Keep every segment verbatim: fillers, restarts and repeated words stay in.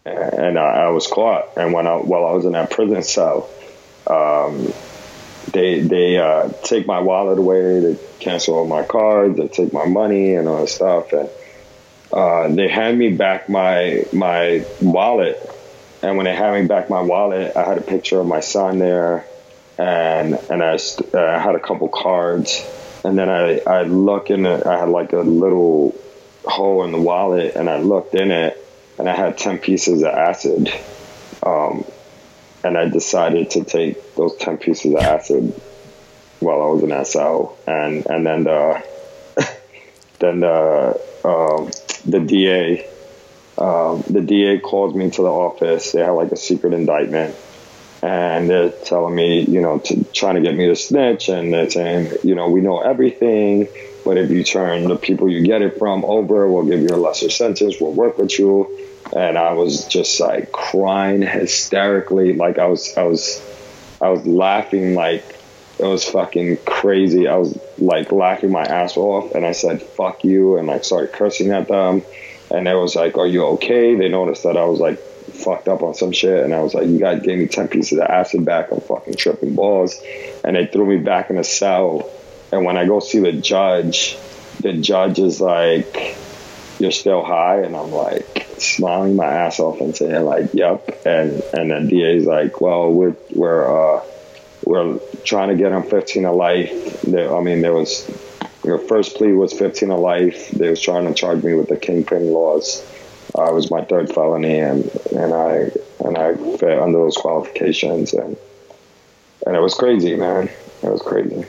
and I, I was caught. And when I, while I was in that prison cell, um, they they uh, take my wallet away, they cancel all my cards, they take my money and all that stuff, and uh, they hand me back my my wallet. And when they hand me back my wallet, I had a picture of my son there, and and I, st- I had a couple cards. And then I, I look in it, I had like a little hole in the wallet, and I looked in it, and I had ten pieces of acid. Um, and I decided to take those ten pieces of acid while I was in that cell. And, and then the, then the, um, the D A, um, the D A called me to the office. They had like a secret indictment. And they're telling me, you know, to trying to get me to snitch. And they're saying, you know, we know everything, but if you turn the people you get it from over, we'll give you a lesser sentence. We'll work with you. And I was just like crying hysterically. Like I was, I was, I was laughing like it was fucking crazy. I was like laughing my ass off. And I said, fuck you. And like started cursing at them. And they was like, are you okay? They noticed that I was like, fucked up on some shit, and I was like, you guys gave me ten pieces of acid back. I'm fucking tripping balls. And they threw me back in a cell. And when I go see the judge, the judge is like, you're still high? And I'm like smiling my ass off and saying like, yep. And and the D A's like, well, we're we're uh we're trying to get him fifteen to life. There, I mean, there was your first plea was fifteen to life. They was trying to charge me with the kingpin laws. Uh, it was my third felony, and, and I and I fit under those qualifications, and and it was crazy, man. It was crazy.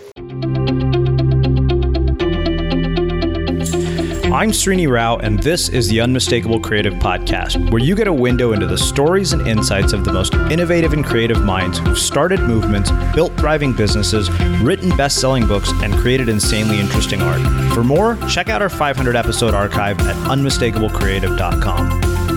I'm Srini Rao, and this is the Unmistakable Creative Podcast, where you get a window into the stories and insights of the most innovative and creative minds who've started movements, built thriving businesses, written best-selling books, and created insanely interesting art. For more, check out our five hundred episode archive at unmistakable creative dot com.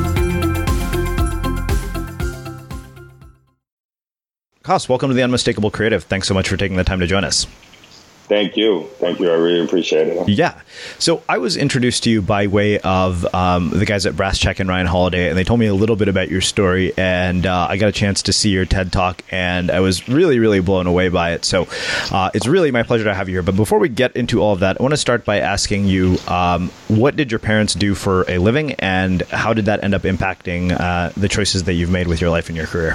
Kos, welcome to the Unmistakable Creative. Thanks so much for taking the time to join us. Thank you. Thank you. I really appreciate it. Yeah. So I was introduced to you by way of um, the guys at Brass Check and Ryan Holiday, and they told me a little bit about your story, and uh, I got a chance to see your TED Talk, and I was really, really blown away by it. So uh, it's really my pleasure to have you here. But before we get into all of that, I want to start by asking you, um, what did your parents do for a living, and how did that end up impacting uh, the choices that you've made with your life and your career?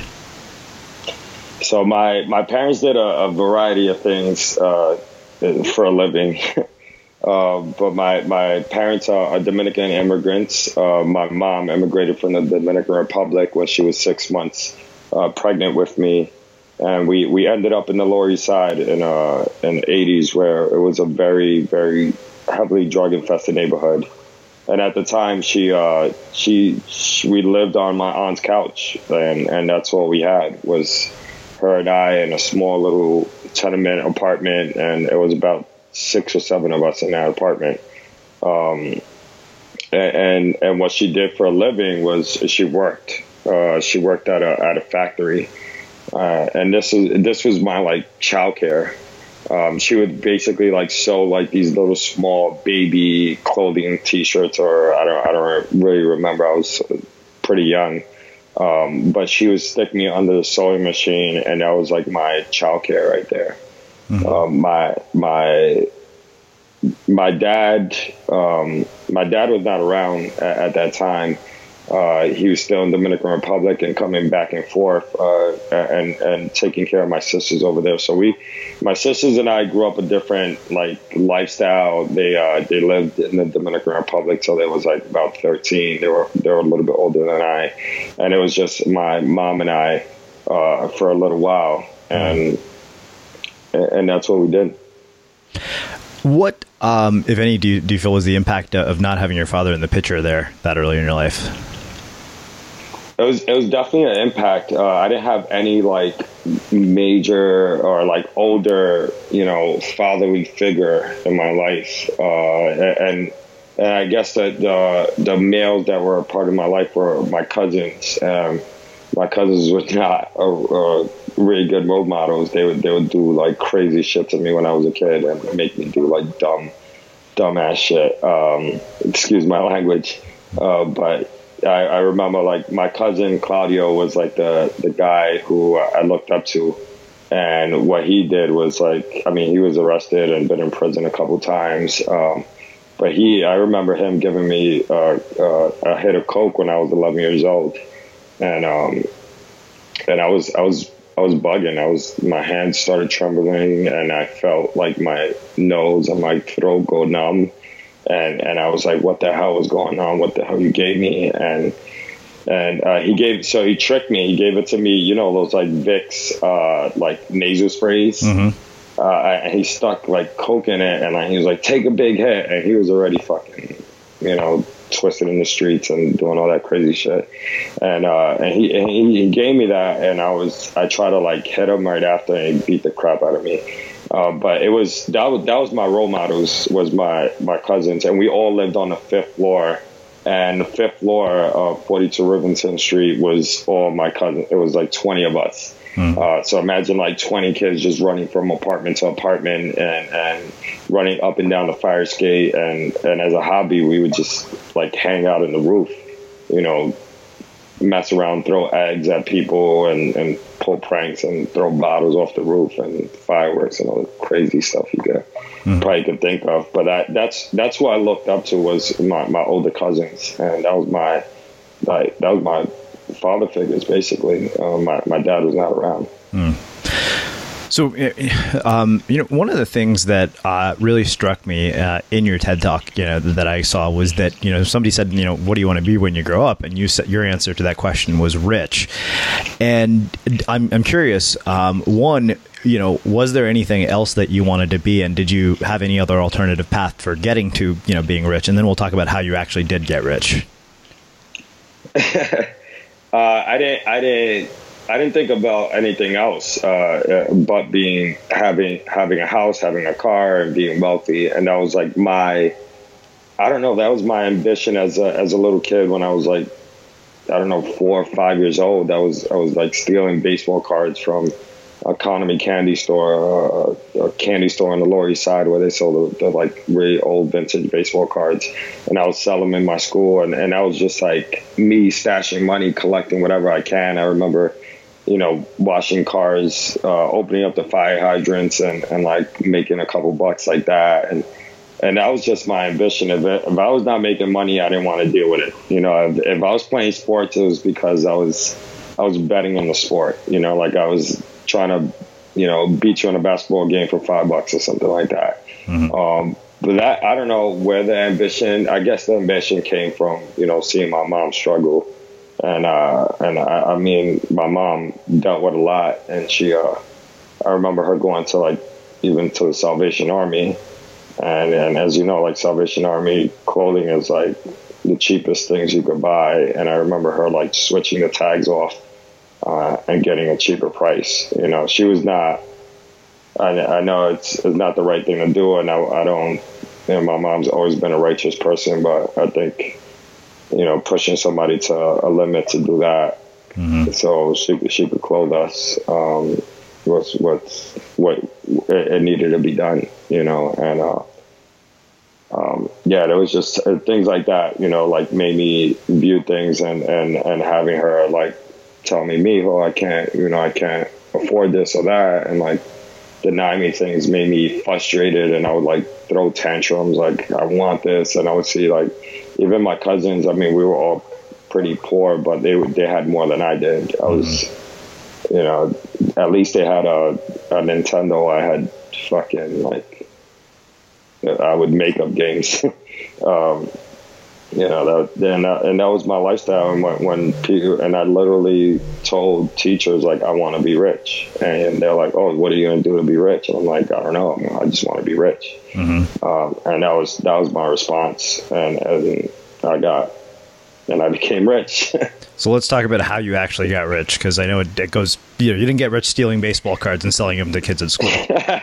So my, my parents did a, a variety of things uh, for a living. uh, but my, my parents are, are Dominican immigrants. Uh, my mom immigrated from the Dominican Republic when she was six months uh, pregnant with me. And we, we ended up in the Lower East Side in, uh, in the eighties, where it was a very, very heavily drug-infested neighborhood. And at the time, she, uh, she, she, we lived on my aunt's couch, and, and that's all we had was her and I in a small little tenement apartment, and it was about six or seven of us in that apartment. Um, and and what she did for a living was she worked. Uh, she worked at a at a factory, uh, and this is this was my like childcare. Um, she would basically like sew like these little small baby clothing T-shirts, or I don't I don't really remember. I was pretty young. Um, but she would stick me under the sewing machine, and that was like my childcare right there. Mm-hmm. Um, my my my dad um, my dad was not around at, at that time. Uh, he was still in the Dominican Republic and coming back and forth uh, and and taking care of my sisters over there. So we, my sisters and I, grew up a different like lifestyle. They uh, they lived in the Dominican Republic till they was like about thirteen. They were they were a little bit older than I, and it was just my mom and I uh, for a little while, and and that's what we did. What, um, if any, do you, do you feel was the impact of not having your father in the picture there that early in your life? It was it was definitely an impact. Uh, I didn't have any like major or like older, you know, fatherly figure in my life, uh, and and I guess that the the males that were a part of my life were my cousins. Um, my cousins were not a, a really good role models. They would they would do like crazy shit to me when I was a kid and make me do like dumb, dumb ass shit. Um, excuse my language, uh, but. I, I remember like my cousin Claudio was like the, the guy who I looked up to. And what he did was like, I mean, he was arrested and been in prison a couple times. Um, but he, I remember him giving me uh, uh, a hit of coke when I was eleven years old, and um, and I was I was I was bugging. I was my hands started trembling, and I felt like my nose and my throat go numb, and and I was like, what the hell was going on? What the hell you gave me? And And uh, he gave, so he tricked me. He gave it to me, you know, those like Vicks, uh, like nasal sprays. Mm-hmm. Uh, and he stuck like coke in it, and like, he was like, "Take a big hit," and he was already fucking, you know, twisted in the streets and doing all that crazy shit. And uh, and he and he, he gave me that, and I was, I tried to like hit him right after, and he beat the crap out of me. Uh, but it was that was that was my role models, was my my cousins, and we all lived on the fifth floor. And the fifth floor of forty-two Rivington Street was all my cousins. It was like twenty of us. Mm. Uh, so imagine like twenty kids just running from apartment to apartment and, and running up and down the fire escape. And, and as a hobby, we would just like hang out in the roof, you know, mess around, throw eggs at people and, and pull pranks and throw bottles off the roof and fireworks and all the crazy stuff you could mm. probably could think of. But that, that's that's what I looked up to, was my, my older cousins, and that was my like that was my father figures basically. Um, my my dad was not around. Mm. So, um, you know, one of the things that uh, really struck me uh, in your TED Talk, you know, that I saw was that, you know, somebody said, you know, what do you want to be when you grow up? And you said your answer to that question was rich. And I'm, I'm curious, um, one, you know, was there anything else that you wanted to be? And did you have any other alternative path for getting to, you know, being rich? And then we'll talk about how you actually did get rich. uh, I didn't, I didn't. I didn't think about anything else uh, but being having having a house, having a car, and being wealthy. And that was like my, I don't know, that was my ambition as a as a little kid when I was like, I don't know, four or five years old. I was I was like stealing baseball cards from Economy Candy Store, uh, a candy store on the Lower East Side where they sold the, the like really old vintage baseball cards, and I would sell them in my school, and and I was just like me stashing money, collecting whatever I can. I remember, you know, washing cars, uh, opening up the fire hydrants, and, and like making a couple bucks like that, and and that was just my ambition. If, it, if I was not making money, I didn't want to deal with it. You know, if, if I was playing sports, it was because I was I was betting on the sport. You know, like I was trying to, you know, beat you in a basketball game for five bucks or something like that. Mm-hmm. Um, but that, I don't know where the ambition, I guess the ambition came from, you know, seeing my mom struggle. And, uh, and I, I mean, my mom dealt with a lot, and she, uh, I remember her going to like, even to the Salvation Army. And, and as you know, like Salvation Army clothing is like the cheapest things you could buy. And I remember her like switching the tags off Uh, and getting a cheaper price. You know, she was not, I, I know it's, it's not the right thing to do, and I, I don't, you know, my mom's always been a righteous person, but I think, you know, pushing somebody to a limit to do that, mm-hmm. so she, she could clothe us, um, was what's, what it, it needed to be done, you know, and, uh, um, yeah, there was just uh, things like that, you know, like made me view things, and, and, and having her like, tell me, Mijo, I can't, you know, I can't afford this or that, and like deny me things made me frustrated, and I would like throw tantrums, like I want this, and I would see like even my cousins. I mean, we were all pretty poor, but they they had more than I did. I was, mm-hmm. you know, at least they had a, a Nintendo. I had fucking like I would make up games. um, You know, that, and, uh, and that was my lifestyle. And when, when people, and I literally told teachers, like, I want to be rich. And they're like, oh, what are you going to do to be rich? And I'm like, I don't know. I just want to be rich. Mm-hmm. Um, and that was, that was my response. And, and I got, and I became rich. So let's talk about how you actually got rich. Cause I know it, it goes, you know, you didn't get rich stealing baseball cards and selling them to kids at school.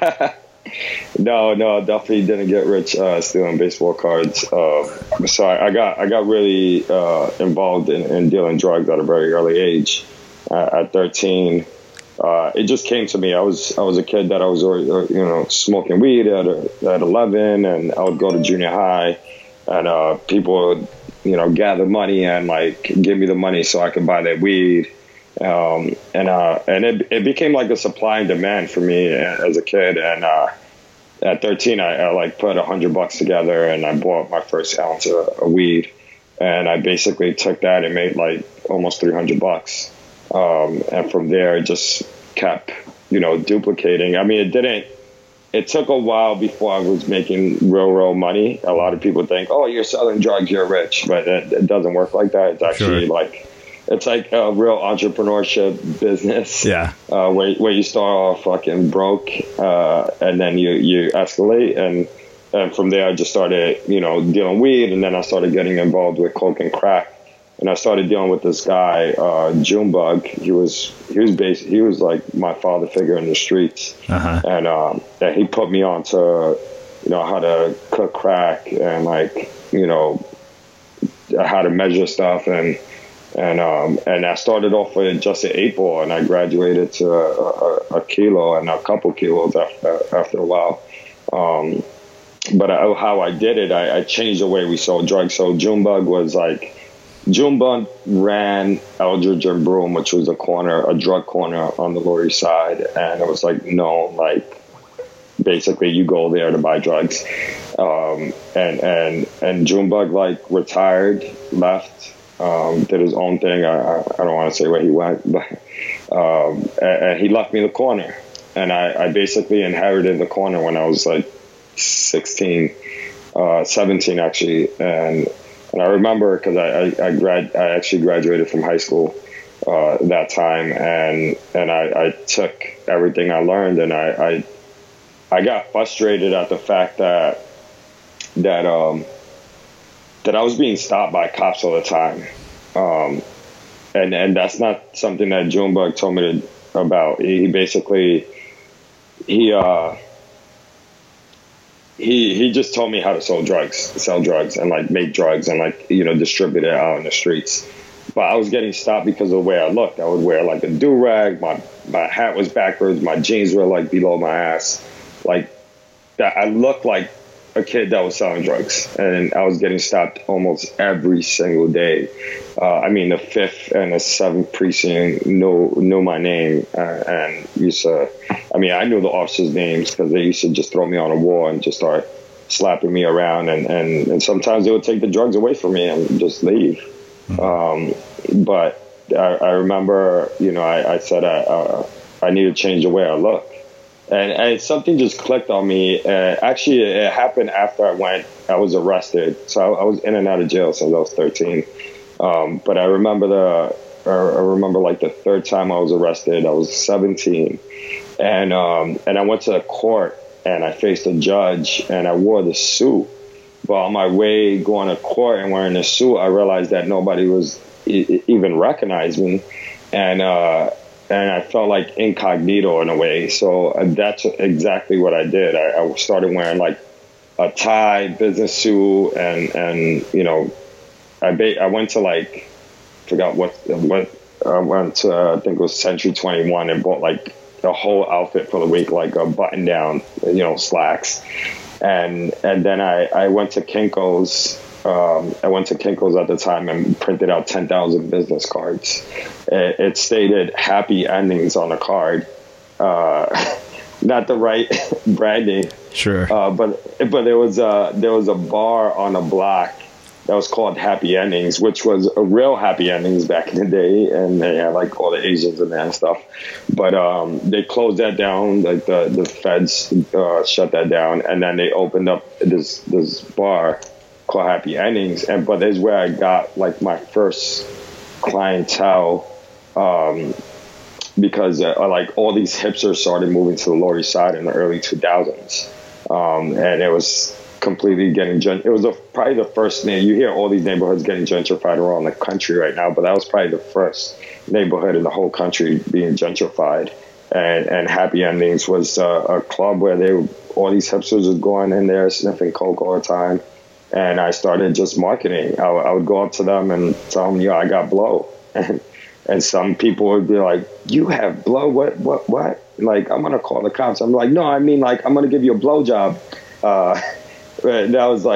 No, no, definitely didn't get rich uh, stealing baseball cards. Uh, so I, I got I got really uh, involved in, in dealing drugs at a very early age. Uh, at thirteen, uh, it just came to me. I was I was a kid that I was you know smoking weed at a, at eleven, and I would go to junior high, and uh, people would you know, gather money and like give me the money so I could buy that weed. Um, and uh, and it, it became like a supply and demand for me as a kid. And uh, at thirteen, I, I like put a hundred bucks together and I bought my first ounce of, of weed. And I basically took that and made like almost three hundred bucks. Um, and from there, it just kept, you know, duplicating. I mean, it didn't, it took a while before I was making real, real money. A lot of people think, oh, you're selling drugs, you're rich. But it, it doesn't work like that. It's actually Sure. like, it's like a real entrepreneurship business. Yeah. Uh, where, where you start off fucking broke, uh, and then you, you escalate. And, and from there, I just started, you know, dealing weed. And then I started getting involved with coke and crack. And I started dealing with this guy, uh, Junebug. He was, he was based, he was like my father figure in the streets. Uh-huh. And, um, and he put me on to, you know, how to cook crack and like, you know, how to measure stuff. And, And um, and I started off with just an eight ball, and I graduated to a, a, a kilo and a couple kilos after, after a while. Um, but I, how I did it, I, I changed the way we sold drugs. So Junebug was like, Junebug ran Eldridge and Broom, which was a corner, a drug corner on the Lower East Side, and it was like, no, like basically you go there to buy drugs. Um, and and and Junebug like retired, left. Um, did his own thing. I, I don't want to say where he went, but um, and, and he left me the corner. And I, I basically inherited the corner when I was like sixteen, uh, seventeen actually. And and I remember because I I, I, grad, I actually graduated from high school uh, that time, and and I, I took everything I learned, and I, I I got frustrated at the fact that that um. that I was being stopped by cops all the time. Um, and, and that's not something that Junebug told me to, about. He, he basically, he, uh, he, he just told me how to sell drugs, sell drugs and like make drugs and like, you know, distribute it out in the streets. But I was getting stopped because of the way I looked. I would wear like a do-rag. My, my hat was backwards. My jeans were like below my ass. Like that. I looked like a kid that was selling drugs, and I was getting stopped almost every single day. Uh, I mean, the fifth and the seventh precinct knew knew my name, uh, and used to. I mean, I knew the officers' names because they used to just throw me on a wall and just start slapping me around, and and, and sometimes they would take the drugs away from me and just leave. Mm-hmm. Um, but I, I remember, you know, I, I said I uh, I need to change the way I look. And, and something just clicked on me. Uh, actually, it happened after I went, I was arrested. So I, I was in and out of jail since I was thirteen. Um, but I remember the, I remember like the third time I was arrested, I was seventeen. And, um, and I went to a court and I faced a judge and I wore the suit. But on my way going to court and wearing the suit, I realized that nobody was e- even recognized me. And, uh, And I felt like incognito in a way. So that's exactly what I did. I, I started wearing like a tie, business suit, and, and you know, I ba- I went to like, forgot what, what I went to, uh, I think it was Century twenty-one and bought like a whole outfit for the week, like a button down, you know, slacks. And, and then I, I went to Kinko's. Um, I went to Kinko's at the time and printed out ten thousand business cards. It, it stated happy endings on the card. Uh, not the right branding. Sure. Uh, but, but there was a, there was a bar on a block that was called Happy Endings, which was a real Happy Endings back in the day. And they had like all the Asians in there and stuff. But, um, they closed that down. Like the, the feds, uh, shut that down. And then they opened up this, this bar called Happy Endings, and but that's where I got like my first clientele, um, because uh, like all these hipsters started moving to the Lower East Side in the early two thousands, um, and it was completely getting gent- it was a, probably the first name. You hear all these neighborhoods getting gentrified around the country right now, but that was probably the first neighborhood in the whole country being gentrified. And, and Happy Endings was uh, a club where they all these hipsters was going in there sniffing coke all the time. And I started just marketing. I, I would go up to them and tell them, "Yo, I got blow." And, and some people would be like, "You have blow? What? What? What?" Like, I'm gonna call the cops. I'm like, "No, I mean like I'm gonna give you a blow job." Uh, that was like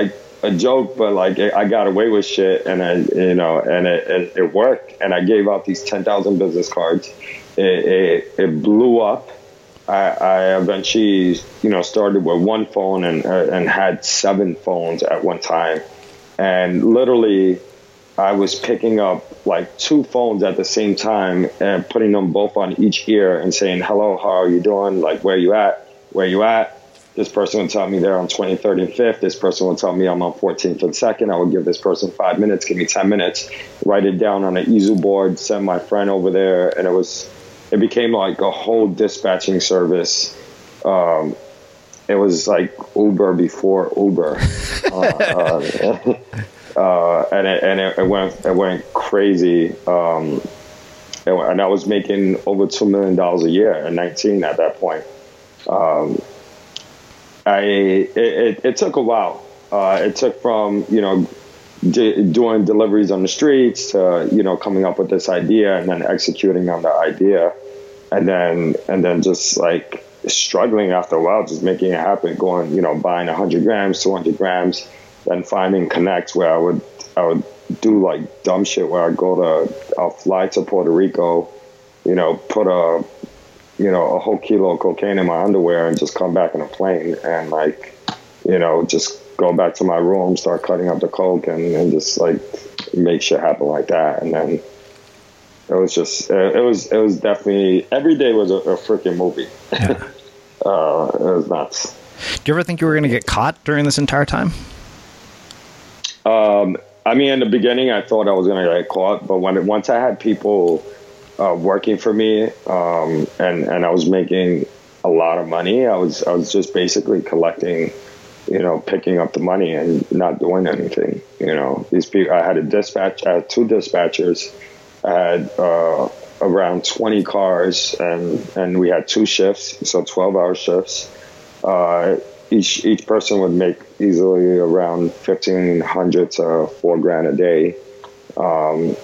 a joke, but like I got away with shit, and I, you know, and it, it, it worked. And I gave out these ten thousand business cards. It, it, it blew up. I, I eventually, you know, started with one phone and uh, and had seven phones at one time, and literally, I was picking up like two phones at the same time and putting them both on each ear and saying, "Hello, how are you doing? Like, where you at? Where you at?" This person would tell me they're on twenty-third and fifth. This person would tell me I'm on fourteenth and second. I would give this person five minutes, give me ten minutes, write it down on an easel board, send my friend over there. And it was, it became like a whole dispatching service. Um, it was like Uber before Uber. uh, uh, uh, and it, and it, it went, it went crazy. Um, and, and I was making over two million dollars a year at nineteen at that point. Um, I it, it, it took a while. Uh, it took from, you know, d- doing deliveries on the streets to, you know, coming up with this idea and then executing on the idea, and then and then just like struggling after a while, just making it happen. Going, you know, buying one hundred grams, two hundred grams, then finding connects where I would I would do like dumb shit where I'd go to I'll fly to Puerto Rico, you know, put a you know, a whole kilo of cocaine in my underwear and just come back in a plane and like, you know, just go back to my room, start cutting up the coke and, and just like make shit happen like that. And then it was just, it was, it was definitely, every day was a, a freaking movie. Yeah. uh, it was nuts. Do you ever think you were going to get caught during this entire time? Um, I mean, in the beginning, I thought I was going to get caught, but when it, once I had people Uh, working for me, um, and and I was making a lot of money. I was I was just basically collecting, you know, picking up the money and not doing anything. You know, these people. I had a dispatch. I had two dispatchers. I had uh, around twenty cars, and and we had two shifts, so twelve hour shifts. Uh, each each person would make easily around fifteen hundred to four grand a day. Um,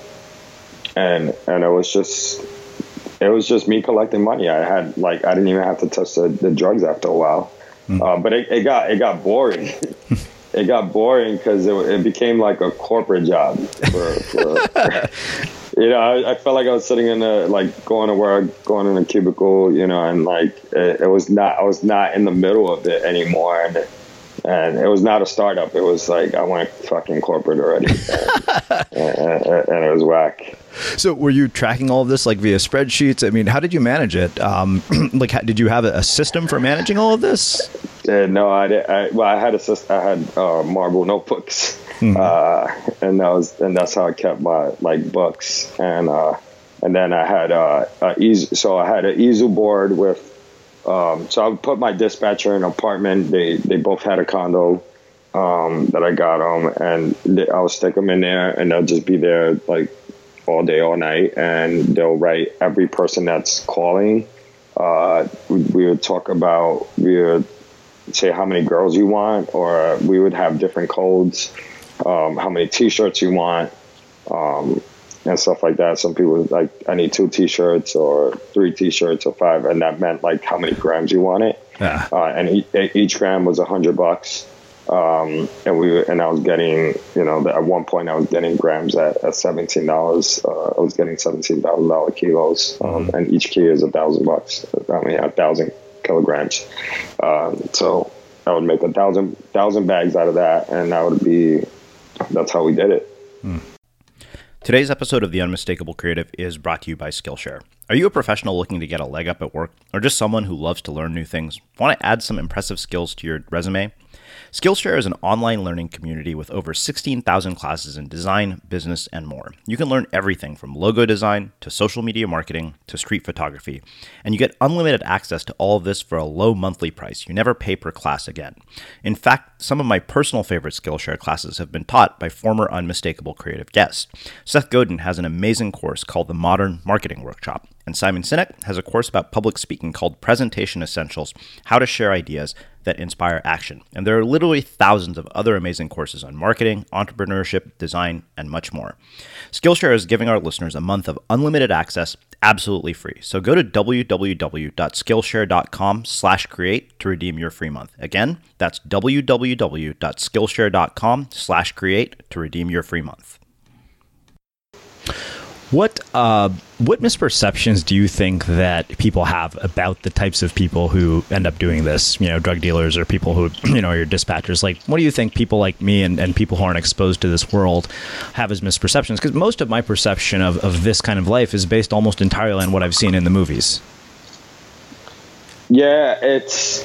And and it was just it was just me collecting money. I had like I didn't even have to touch the, the drugs after a while, mm. uh, but it, it got it got boring. It got boring because it, it became like a corporate job. For, for, you know, I, I felt like I was sitting in a like going to work, going in a cubicle, you know, and like it, it was not I was not in the middle of it anymore, and and it was not a startup. It was like I went fucking corporate already, and, and, and it was whack. So were you tracking all of this like via spreadsheets? I mean, how did you manage it? Um, like, how, did you have a system for managing all of this? Yeah, no, I did. I, well, I had a system. I had uh, Marble notebooks, mm-hmm. uh, and that was and that's how I kept my like books. And uh, and then I had uh, a easel. So I had an easel board with. Um, so I would put my dispatcher in an apartment. They they both had a condo um, that I got them, and they, I would stick them in there, and they'll just be there like all day, all night, and they'll write every person that's calling. Uh, we, we would talk about, we would say how many girls you want, or we would have different codes, um, how many T-shirts you want, um, and stuff like that. Some people would like, I need two T-shirts or three T-shirts or five, and that meant like how many grams you wanted. Yeah. Uh, and e- each gram was a hundred bucks. Um, and we, and I was getting, you know, at one point I was getting grams at, at seventeen dollars. Uh, I was getting seventeen thousand dollars kilos. Um, mm-hmm. And each kilo is a thousand bucks. I mean, a thousand kilograms. Um, so I would make a thousand, thousand bags out of that. And that would be, that's how we did it. Mm. Today's episode of The Unmistakable Creative is brought to you by Skillshare. Are you a professional looking to get a leg up at work, or just someone who loves to learn new things? Want to add some impressive skills to your resume? Skillshare is an online learning community with over sixteen thousand classes in design, business, and more. You can learn everything from logo design to social media marketing to street photography, and you get unlimited access to all of this for a low monthly price. You never pay per class again. In fact, some of my personal favorite Skillshare classes have been taught by former Unmistakable Creative guests. Seth Godin has an amazing course called the Modern Marketing Workshop, and Simon Sinek has a course about public speaking called Presentation Essentials: How to Share Ideas that Inspire Action. And there are literally thousands of other amazing courses on marketing, entrepreneurship, design, and much more. Skillshare is giving our listeners a month of unlimited access absolutely free. So go to www.skillshare.com slash create to redeem your free month. Again, that's www.skillshare.com slash create to redeem your free month. What uh, what misperceptions do you think that people have about the types of people who end up doing this? You know, drug dealers or people who, you know, are your dispatchers. Like, what do you think people like me and, and people who aren't exposed to this world have as misperceptions? Because most of my perception of, of this kind of life is based almost entirely on what I've seen in the movies. Yeah, it's...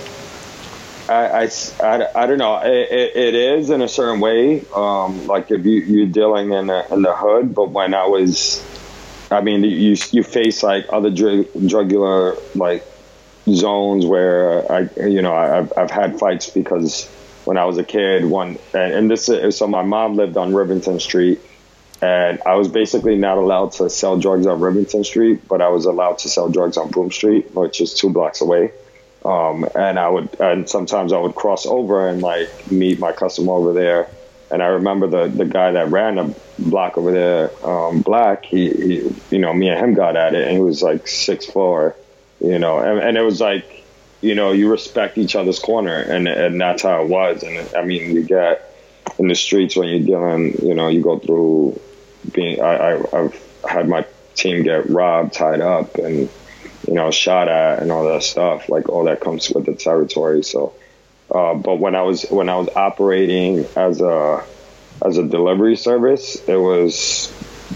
I, I, I, I don't know. It, it, it is in a certain way. Um, like if you, you're dealing in the, in the hood, but when I was... I mean, you you face like other drug, drug dealer like zones where I, you know, I've I've had fights because when I was a kid, one and, and this is, so my mom lived on Rivington Street, and I was basically not allowed to sell drugs on Rivington Street, but I was allowed to sell drugs on Broome Street, which is two blocks away. Um, and I would, and sometimes I would cross over and like meet my customer over there. And I remember the, the guy that ran the block over there, um, Black, he, he, you know, me and him got at it, and he was like six foot four, you know, and, and it was like, you know, you respect each other's corner, and and that's how it was. And I mean, you get in the streets when you're dealing, you know, you go through being, I, I, I've had my team get robbed, tied up, and, you know, shot at and all that stuff, like all that comes with the territory. So, Uh, but when I was when I was operating as a as a delivery service, it was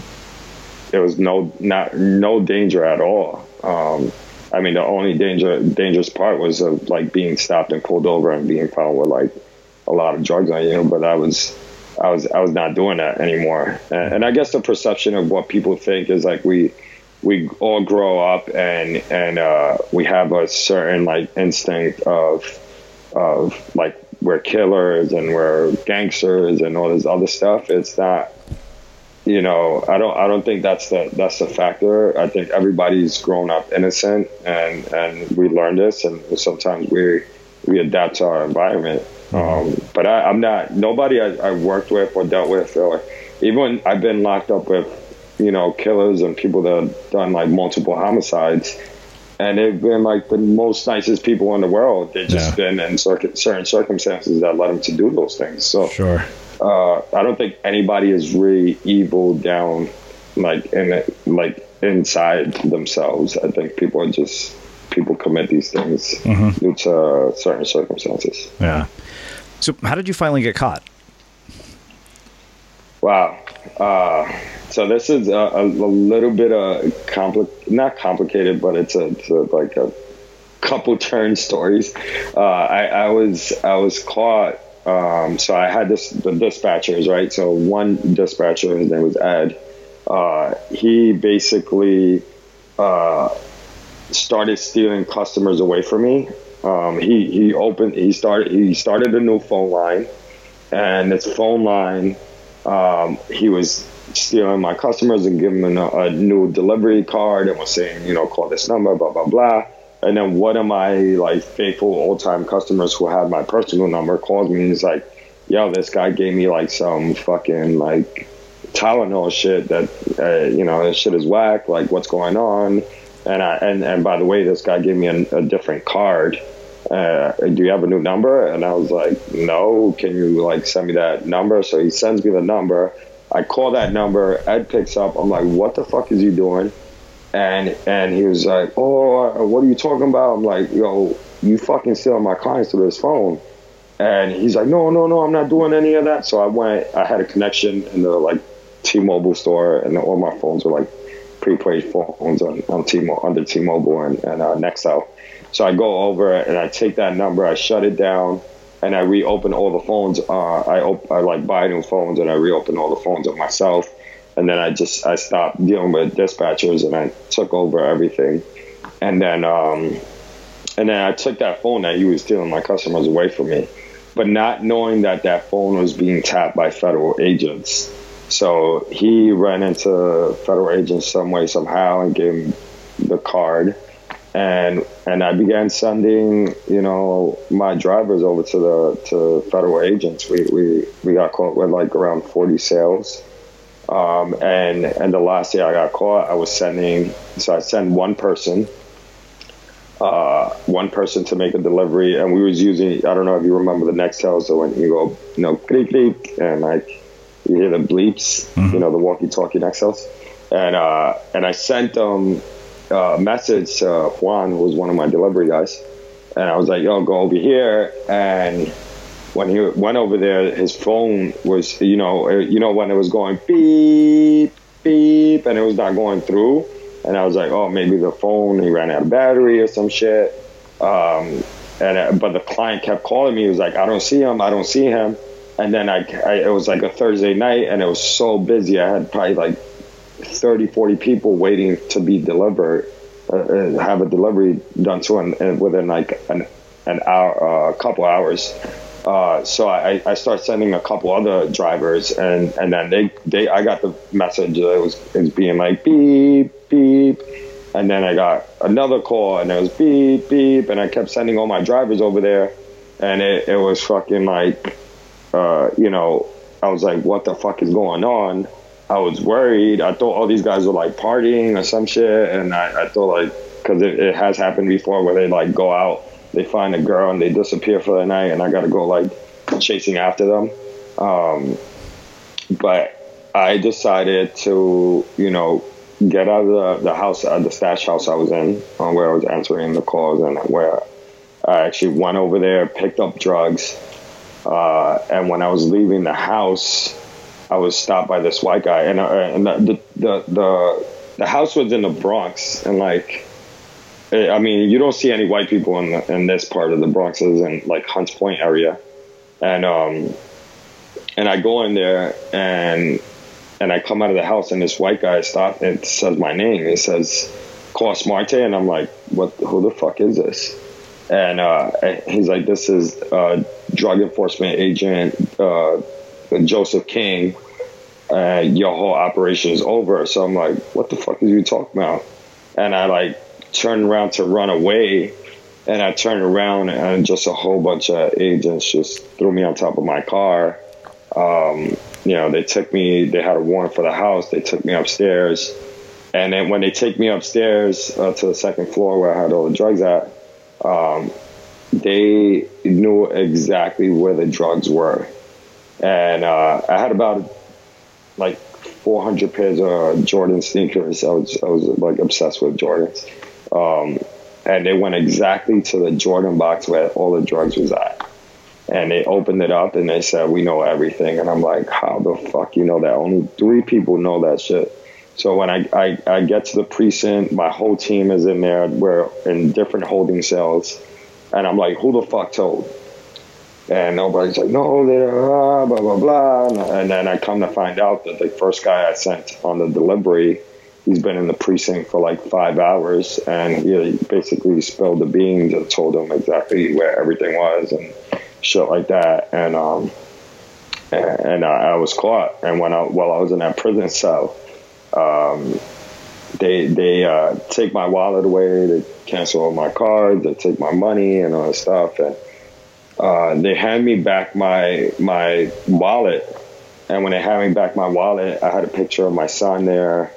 it was no not no danger at all. Um, I mean, the only danger dangerous part was of like being stopped and pulled over and being found with like a lot of drugs on you. But I was I was I was not doing that anymore. And, and I guess the perception of what people think is like we we all grow up and and uh, we have a certain like instinct of. of like we're killers and we're gangsters and all this other stuff. It's not, you know, I don't I don't think that's the that's the factor. I think everybody's grown up innocent, and and we learn this, and sometimes we we adapt to our environment. Um, but I, I'm not nobody I, I worked with or dealt with, or even when I've been locked up with, you know, killers and people that have done like multiple homicides. And they've been like the most nicest people in the world. They've just yeah. been in circuit, certain circumstances that led them to do those things. So sure. uh, I don't think anybody is really evil down, like in it, like inside themselves. I think people are just people commit these things mm-hmm. due to certain circumstances. Yeah. So how did you finally get caught? Wow. Uh, so this is a, a, a little bit of compli- not complicated, but it's a, it's a like a couple turn stories. Uh, I, I was I was caught. Um, so I had this the dispatchers, right? So one dispatcher, his name was Ed. Uh, he basically uh, started stealing customers away from me. Um, he he opened he started he started a new phone line, and this phone line. Um, he was stealing my customers and giving them a, a new delivery card and was saying, you know, call this number, blah, blah, blah. And then one of my like faithful old time customers who had my personal number called me and he's like, yo, this guy gave me like some fucking like Tylenol shit that, uh, you know, this shit is whack. Like what's going on? And I, and, and by the way, this guy gave me a, a different card. Uh, do you have a new number? And I was like, no, can you like send me that number? So he sends me the number. I call that number. Ed picks up. I'm like, what the fuck is he doing? And and he was like, oh, what are you talking about? I'm like, yo, you fucking stealing my clients through this phone. And he's like, no, no, no, I'm not doing any of that. So I went, I had a connection in the like T-Mobile store, and all my phones were like prepaid phones on, on T-Mobile, under T-Mobile and, and uh, Nextel. So I go over and I take that number, I shut it down, and I reopen all the phones. Uh, I, op- I like buy new phones and I reopen all the phones of myself. And then I just, I stopped dealing with dispatchers and I took over everything. And then, um, and then I took that phone that he was stealing my customers away from me, but not knowing that that phone was being tapped by federal agents. So he ran into federal agents some way, somehow, and gave him the card. And and I began sending, you know, my drivers over to the to federal agents. We we, we got caught with like around forty sales. Um, and and the last day I got caught, I was sending. So I sent one person, uh, one person to make a delivery, and we was using. I don't know if you remember the Nextel. So when you go, you know, click click, and like you hear the bleeps, mm-hmm. you know, the walkie-talkie Nextels, and uh, and I sent them a message to Juan, who was one of my delivery guys, and I was like, yo, go over here. And when he went over there, his phone was, you know, you know when it was going beep, beep, and it was not going through. And I was like, oh, maybe the phone, he ran out of battery or some shit. Um, and uh, but the client kept calling me. He was like, I don't see him, I don't see him. And then I, I, it was like a Thursday night, and it was so busy. I had probably like thirty, forty people waiting to be delivered, uh, have a delivery done to them, and within like an, an hour, a uh, couple hours. Uh, so I, I started sending a couple other drivers, and, and then they, they I got the message that it was, it was being like beep, beep. And then I got another call, and it was beep, beep. And I kept sending all my drivers over there, and it, it was fucking like, uh, you know, I was like, what the fuck is going on? I was worried. I thought all these guys were like partying or some shit. And I, I thought like, because it, it has happened before where they like go out, they find a girl and they disappear for the night, and I got to go like chasing after them. Um, but I decided to, you know, get out of the, the house, uh, the stash house I was in, uh, where I was answering the calls, and where I actually went over there, picked up drugs. Uh, and when I was leaving the house, I was stopped by this white guy, and, uh, and the, the, the, the house was in the Bronx, and like, I mean, you don't see any white people in the, in this part of the Bronx, is in like Hunts Point area, and um, and I go in there, and and I come out of the house, and this white guy stops and says my name. He says, "Cos Marte," and I'm like, "What? Who the fuck is this?" And uh, he's like, "This is uh, drug enforcement agent uh, Joseph King. Uh, your whole operation is over." So I'm like, "What the fuck are you talking about?" And I like turned around to run away, and I turned around, and just a whole bunch of agents just threw me on top of my car. Um, you know, they took me, they had a warrant for the house. They took me upstairs. And then when they take me upstairs uh, to the second floor where I had all the drugs at, um, they knew exactly where the drugs were. And uh, I had about like four hundred pairs of Jordan sneakers. I was, I was like obsessed with Jordans. Um, and they went exactly to the Jordan box where all the drugs was at. And they opened it up, and they said, "We know everything." And I'm like, how the fuck you know that? Only three people know that shit. So when I, I, I get to the precinct, my whole team is in there. We're in different holding cells. And I'm like, who the fuck told? And nobody's like, no, they're blah, blah, blah. And then I come to find out that the first guy I sent on the delivery, he's been in the precinct for like five hours, and he basically spilled the beans and told him exactly where everything was and shit like that. And um, and, and I, I was caught. And when I, while I was in that prison cell, um, they they uh, take my wallet away, they cancel all my cards, they take my money and all that stuff, and uh, they hand me back my my wallet. And when they hand me back my wallet, I had a picture of my son there.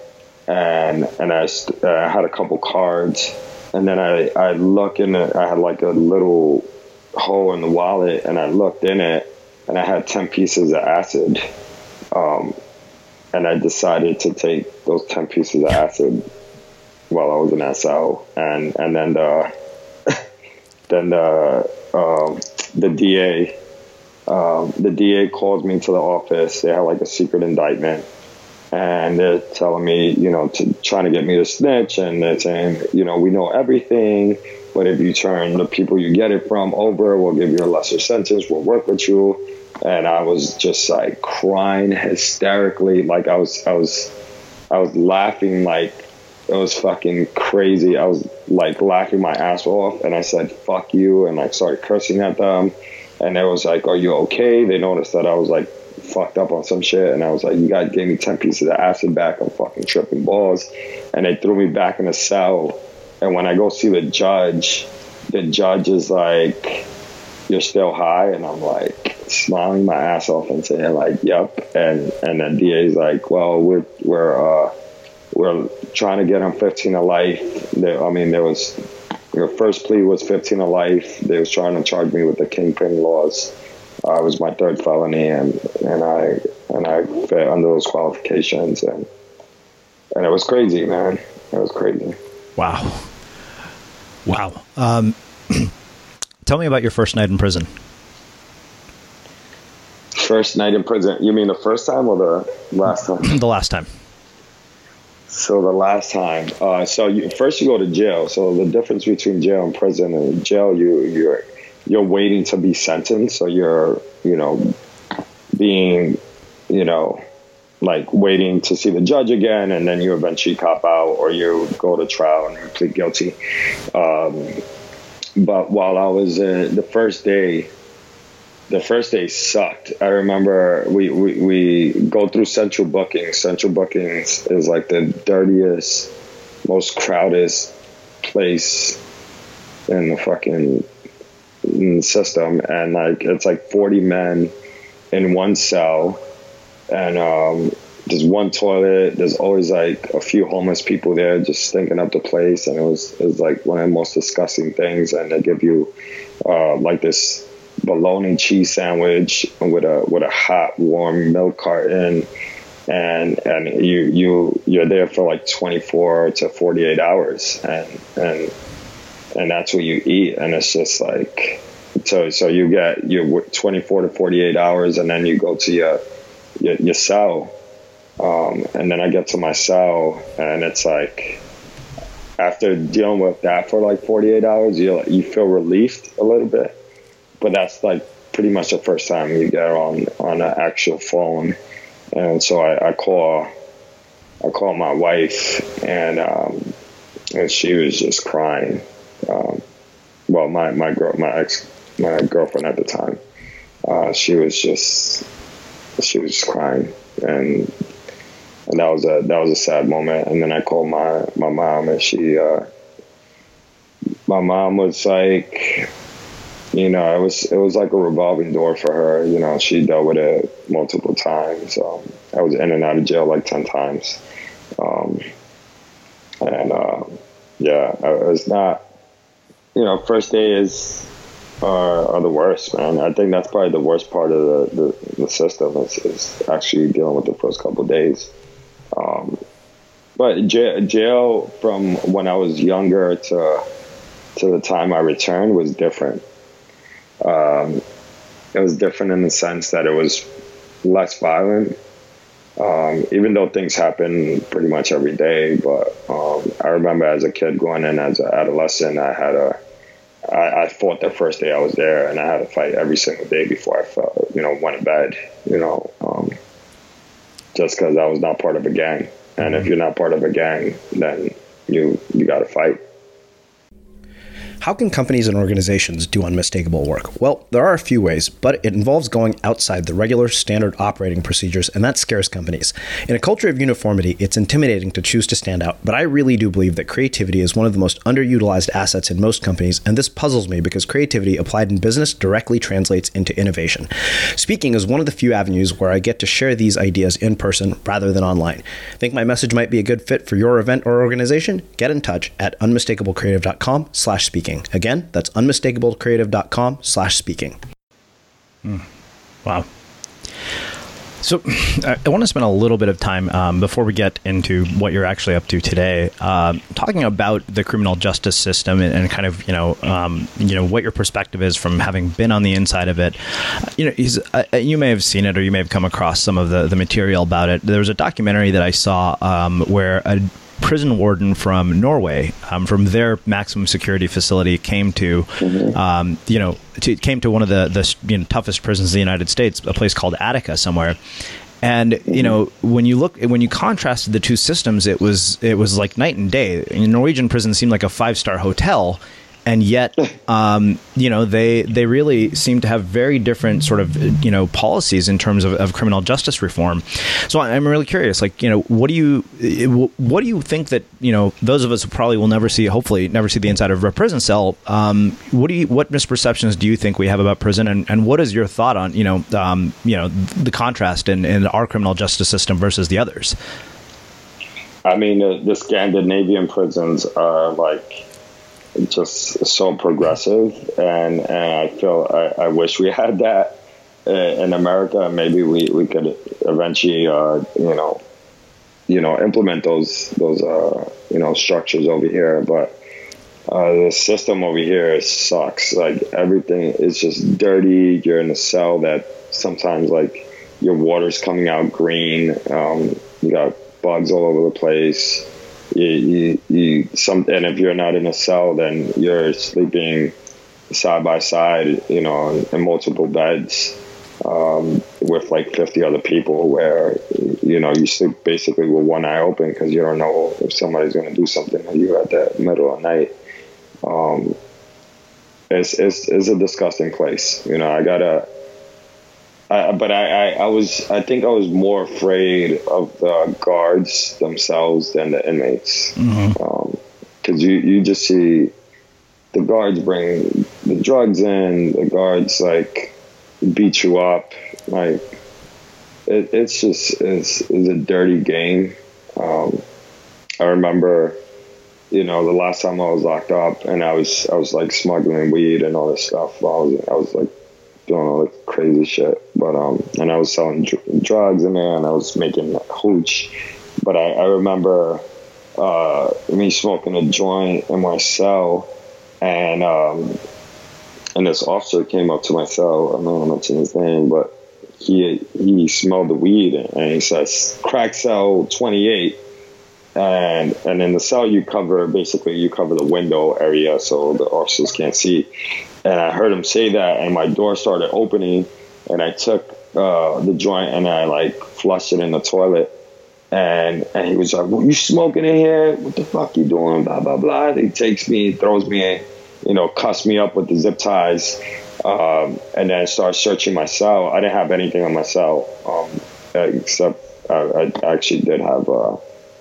And and I, uh, I had a couple cards, and then I, I look in it, I had like a little hole in the wallet, and I looked in it, and I had ten pieces of acid. Um, and I decided to take those ten pieces of acid while I was in that cell. And, and then the, then the, um, the D A, um, the D A called me to the office. They had like a secret indictment. And they're telling me, you know, to trying to get me to snitch. And they're saying, you know, we know everything, but if you turn the people you get it from over, we'll give you a lesser sentence. We'll work with you. And I was just like crying hysterically. Like I was, I was, I was laughing like it was fucking crazy. I was like laughing my ass off. And I said, fuck you. And I started cursing at them. And they was like, are you okay? They noticed that I was like fucked up on some shit, and I was like, you guys gave me ten pieces of acid back. I'm fucking tripping balls. And they threw me back in the cell. And when I go see the judge, the judge is like, you're still high? And I'm like, smiling my ass off and saying like, "Yep." And and then D A's like, "Well, we're we're uh, we're trying to get him fifteen to life." There, I mean, there was your first plea was fifteen to life. They was trying to charge me with the kingpin laws. Uh, it was my third felony, and and I and I fit under those qualifications, and and it was crazy, man. It was crazy. Wow. Wow. Um, tell me about your first night in prison. First night in prison? You mean the first time or the last time? The last time. So the last time. Uh, so you, first you go to jail. So the difference between jail and prison, in jail you you're you're waiting to be sentenced. So you're you know being you know like waiting to see the judge again, and then you eventually cop out or you go to trial and you plead guilty. Um, but while I was in the first day. The first day sucked. I remember we, we, we go through central bookings. Central bookings is like the dirtiest, most crowded place in the fucking in the system. And like, it's like forty men in one cell. And um, there's one toilet. There's always like a few homeless people there just stinking up the place. And it was, it was like one of the most disgusting things. And they give you uh, like this bologna cheese sandwich with a with a hot warm milk carton, and and you you you're there for like twenty-four to forty-eight hours, and and and that's what you eat, and it's just like so so you get your twenty-four to forty-eight hours, and then you go to your your, your cell, um, and then I get to my cell, and it's like after dealing with that for like forty-eight hours, you you feel relieved a little bit. But that's like pretty much the first time you get on on an actual phone, and so I, I call I call my wife, and um, and she was just crying. Um, well, my my girl, my ex, my girlfriend at the time, uh, she was just she was just crying, and and that was a that was a sad moment. And then I called my my mom, and she uh, my mom was like. You know, it was it was like a revolving door for her. You know, she dealt with it multiple times. Um, I was in and out of jail like ten times. Um, and, uh, yeah, it was not, you know, first day is uh, are the worst, man. I think that's probably the worst part of the, the, the system is, is actually dealing with the first couple of days. Um, but jail, jail from when I was younger to to the time I returned was different. Um, it was different in the sense that it was less violent, um, even though things happen pretty much every day. But um, I remember as a kid going in as an adolescent, I had a, I, I fought the first day I was there, and I had to fight every single day before I felt, you know, went to bed, you know, um, just because I was not part of a gang. And if you're not part of a gang, then you, you got to fight. How can companies and organizations do unmistakable work? Well, there are a few ways, but it involves going outside the regular standard operating procedures, and that scares companies. In a culture of uniformity, it's intimidating to choose to stand out, but I really do believe that creativity is one of the most underutilized assets in most companies, and this puzzles me because creativity applied in business directly translates into innovation. Speaking is one of the few avenues where I get to share these ideas in person rather than online. Think my message might be a good fit for your event or organization? Get in touch at unmistakablecreative.com slash speaking. Again, that's unmistakablecreative.com slash speaking. Mm. Wow. So I want to spend a little bit of time um, before we get into what you're actually up to today, uh, talking about the criminal justice system and, and kind of, you know, um, you know, what your perspective is from having been on the inside of it. You know, he's, uh, you may have seen it or you may have come across some of the, the material about it. There was a documentary that I saw um, where a prison warden from Norway, um, from their maximum security facility, came to, mm-hmm. um, you know, to, came to one of the, the you know, toughest prisons in the United States, a place called Attica somewhere. And, you know, when you look, when you contrasted the two systems, it was, it was like night and day. In Norwegian prison seemed like a five-star hotel. and yet, um, you know, they they really seem to have very different sort of, you know, policies in terms of, of criminal justice reform. So I'm really curious, like, you know, what do you what do you think that, you know, those of us who probably will never see, hopefully never see the inside of a prison cell, um, what do you what misperceptions do you think we have about prison, and, and what is your thought on, you know, um, you know, the contrast in, in our criminal justice system versus the others? I mean, the, the Scandinavian prisons are like just so progressive, and, and I feel I, I wish we had that in America. Maybe we, we could eventually, uh, you know, you know, implement those those uh, you know structures over here. But uh, the system over here sucks. Like everything is just dirty. You're in a cell that sometimes like your water's coming out green. Um, you got bugs all over the place. You, you, you, some, and if you're not in a cell, then you're sleeping side by side, you know, in, in multiple beds um, with like fifty other people, where, you know, you sleep basically with one eye open because you don't know if somebody's going to do something to you at the middle of the night. Um, it's, it's, it's a disgusting place. You know, I gotta, Uh, but I, I, I was, I think I was more afraid of the guards themselves than the inmates. Mm-hmm. Um, 'cause you, you just see the guards bring the drugs in, the guards like beat you up. Like it, it's just, it's, it's a dirty game. Um, I remember, you know, the last time I was locked up and I was, I was like smuggling weed and all this stuff. I was, I was like, doing all this crazy shit, but um, and I was selling dr- drugs in there, and I was making hooch. But I, I remember uh, me smoking a joint in my cell, and um, and this officer came up to my cell. I'm not gonna mention his name, but he he smelled the weed, and he says, "Crack cell twenty-eight." And and in the cell you cover, basically you cover the window area so the officers can't see. And I heard him say that, and my door started opening, and I took uh, the joint and I like flushed it in the toilet. And and he was like, "Well, you smoking in here? What the fuck you doing?" Blah blah blah. He takes me, throws me, you know, cuss me up with the zip ties, um, and then starts searching my cell. I didn't have anything on my cell um, except I, I actually did have a,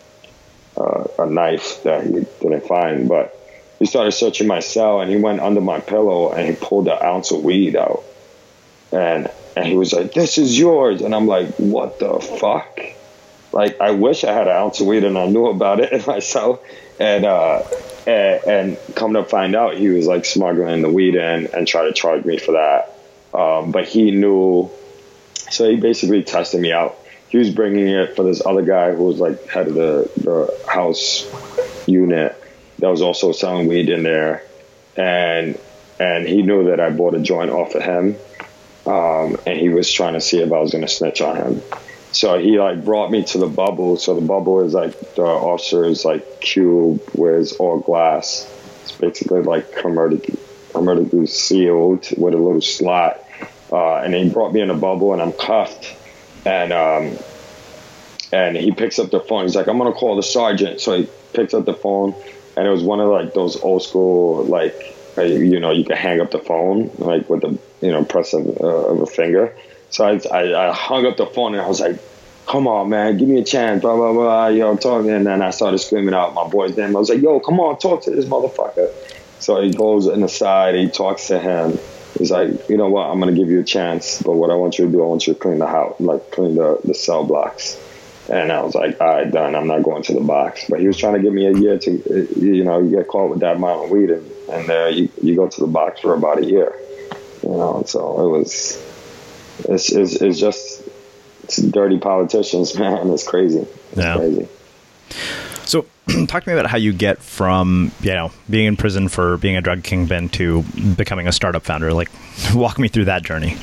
a, a knife that he didn't find, but. He started searching my cell, and he went under my pillow and he pulled an ounce of weed out. And and he was like, "This is yours." And I'm like, "What the fuck?" Like, I wish I had an ounce of weed and I knew about it in my cell. And, uh, and, and come to find out, he was like smuggling the weed in and tried to charge me for that. Um, but he knew, so he basically tested me out. He was bringing it for this other guy who was like head of the, the house unit. That was also selling weed in there, and and he knew that I bought a joint off of him, um, and he was trying to see if I was going to snitch on him. So he like brought me to the bubble. So the bubble is like the officer's like cube, where it's all glass. It's basically like hermetically, hermetically sealed with a little slot. Uh, and he brought me in a bubble, and I'm cuffed, and um, and he picks up the phone. He's like, "I'm gonna call the sergeant." So he picks up the phone. And it was one of like those old school, like, you know, you can hang up the phone, like with the, you know, press of, uh, of a finger. So I, I, I hung up the phone and I was like, "Come on, man, give me a chance, blah, blah, blah, yo, talking." And then I started screaming out my boy's name. I was like, "Yo, come on, talk to this motherfucker." So he goes in the side, he talks to him. He's like, "You know what, I'm going to give you a chance, but what I want you to do, I want you to clean the house, like clean the, the cell blocks." And I was like, "All right, done. I'm not going to the box." But he was trying to give me a year to, you know, you get caught with that amount of weed, and, and uh, you, you go to the box for about a year. You know, so it was, it's, it's, it's just, it's dirty politicians, man. It's crazy. It's yeah. crazy. So talk to me about how you get from, you know, being in prison for being a drug kingpin to becoming a startup founder. Like, walk me through that journey.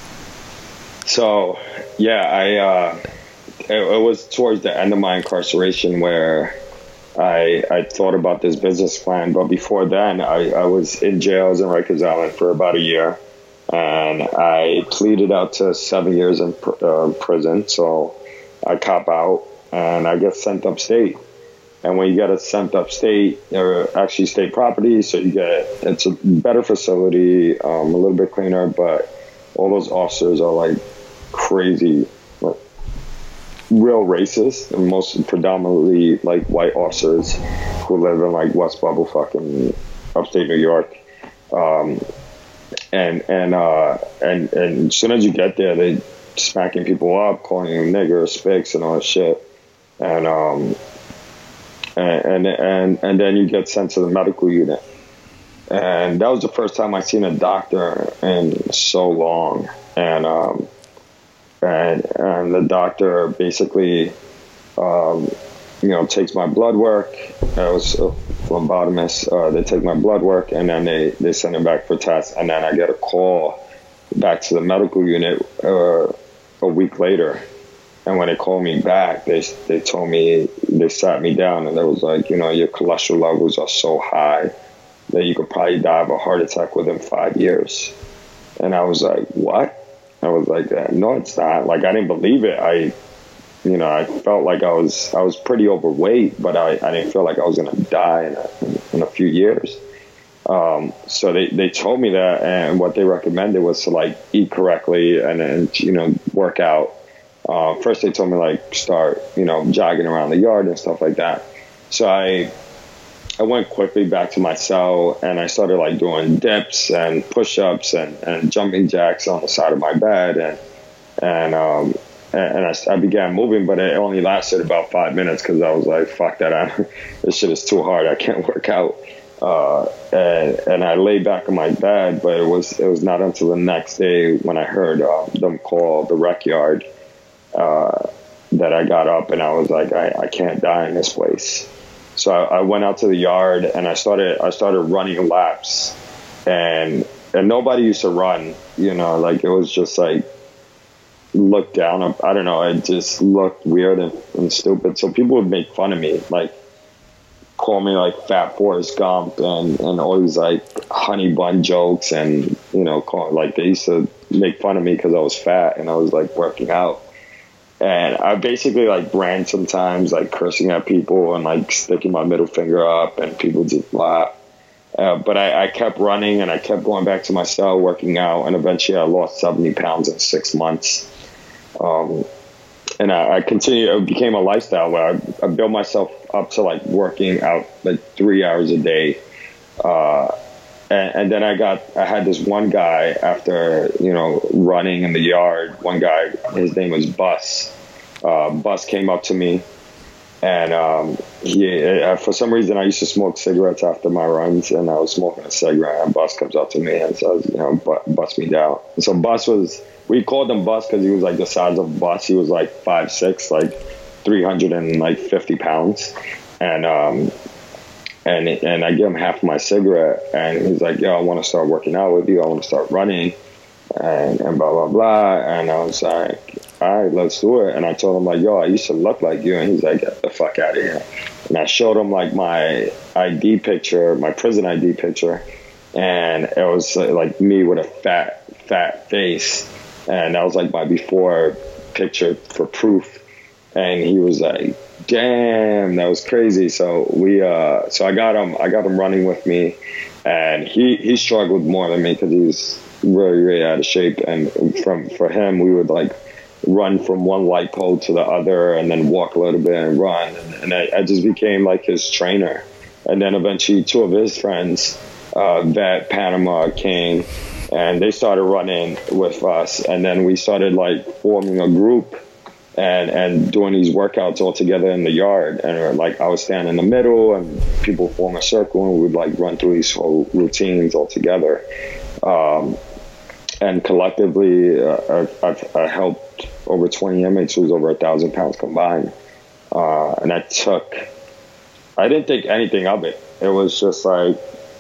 So, yeah, I, uh, It, it was towards the end of my incarceration where I I thought about this business plan. But before then, I, I was in jails in Rikers Island for about a year. And I pleaded out to seven years in pr- uh, prison. So I cop out and I get sent upstate. And when you get it sent upstate, or actually state property, so you get, it's a better facility, um, a little bit cleaner, but all those officers are like crazy, like, real racist, and most predominantly like white officers who live in like West Bubblefuck in upstate New York. Um, and and uh, and and as soon as you get there, they smacking people up, calling you nigger, spics, and all that shit. And um, and and and then you get sent to the medical unit. And that was the first time I seen a doctor in so long. And um, and and the doctor basically, um, you know, takes my blood work. I was a phlebotomist. Uh, they take my blood work, and then they, they send it back for tests. And then I get a call back to the medical unit uh, a week later. And when they called me back, they they told me, they sat me down, and they was like, you know, your cholesterol levels are so high that you could probably die of a heart attack within five years. And I was like, what? I was like, no, it's not. Like, I didn't believe it. I, you know, I felt like I was, I was pretty overweight, but I, I didn't feel like I was going to die in a, in a few years. Um, so they, they told me that, and what they recommended was to like eat correctly and then, you know, work out. Uh, first they told me like start, you know, jogging around the yard and stuff like that. So I, I went quickly back to my cell, and I started like doing dips and push-ups and, and jumping jacks on the side of my bed. And, and, um, and, and I, I began moving, but it only lasted about five minutes because I was like, fuck that. I, this shit is too hard. I can't work out. Uh, and, and I lay back in my bed, but it was, it was not until the next day when I heard uh, them call the rec yard, uh, that I got up and I was like, I, I can't die in this place. So I, I went out to the yard and I started, I started running laps, and, and nobody used to run, you know, like it was just like, looked down. I don't know. It just looked weird and, and stupid. So people would make fun of me, like call me like Fat Forrest Gump and, and all these like honey bun jokes. And, you know, call, like they used to make fun of me because I was fat and I was like working out. And I basically like ran sometimes, like cursing at people and like sticking my middle finger up, and people just laugh. Uh, but I, I kept running and I kept going back to my cell, working out, and eventually I lost seventy pounds in six months. Um, and I, I continued, it became a lifestyle where I, I built myself up to like working out like three hours a day. Uh, and, and then I got, I had this one guy after, you know, running in the yard, one guy, his name was Bus. Uh, Bus came up to me, and um, he, uh, for some reason I used to smoke cigarettes after my runs, and I was smoking a cigarette, and Bus comes up to me and says, you know, bu- bust me down. And so Bus was, we called him Bus because he was like the size of Bus. He was like five six, like three hundred fifty pounds. And, um, and, and I give him half of my cigarette, and he's like, yo, I want to start working out with you. I want to start running, and, and blah, blah, blah. And I was like, all right, let's do it. And I told him like, yo, I used to look like you. And he's like, get the fuck out of here. And I showed him like my I D picture, my prison I D picture. And it was like me with a fat, fat face. And that was like my before picture for proof. And he was like, damn, that was crazy. So we, uh, so I got him, I got him running with me, and he, he struggled more than me because he was really, really out of shape. And from, for him, we would like run from one light pole to the other and then walk a little bit and run. And, and I, I just became like his trainer. And then eventually two of his friends, uh, Vet, Panama, came, and they started running with us. And then we started like forming a group and, and doing these workouts all together in the yard. And like I would stand in the middle and people form a circle, and we would like run through these whole routines all together. Um, and collectively, uh, I've, I've I helped over twenty inmates who was over a thousand pounds combined. Uh, and I took, I didn't think anything of it. It was just like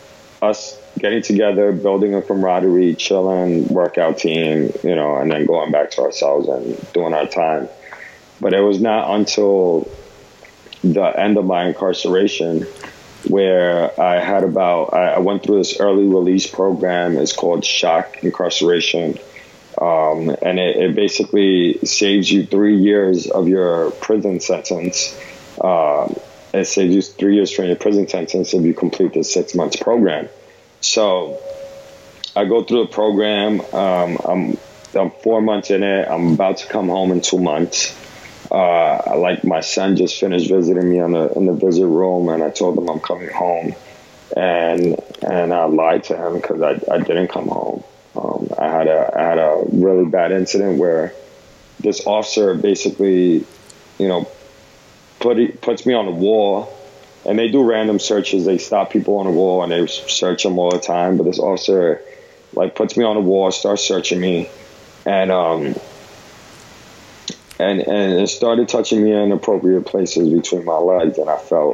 us getting together, building a camaraderie, chilling, workout team, you know, and then going back to ourselves and doing our time. But it was not until the end of my incarceration where I had about, I, I went through this early release program. It's called Shock Incarceration. Um, and it, it basically saves you three years of your prison sentence. Um, it saves you three years from your prison sentence if you complete the six months program. So I go through the program. Um, I'm, I'm four months in it. I'm about to come home in two months. Uh, like my son just finished visiting me on the in the visit room, and I told him I'm coming home, and and I lied to him because I, I didn't come home. Um, I had a I had a really bad incident where this officer basically, you know, put puts me on the wall, and they do random searches. They stop people on the wall and they search them all the time. But this officer, like, puts me on the wall, starts searching me, and um. And, and it started touching me in appropriate places between my legs, and I felt,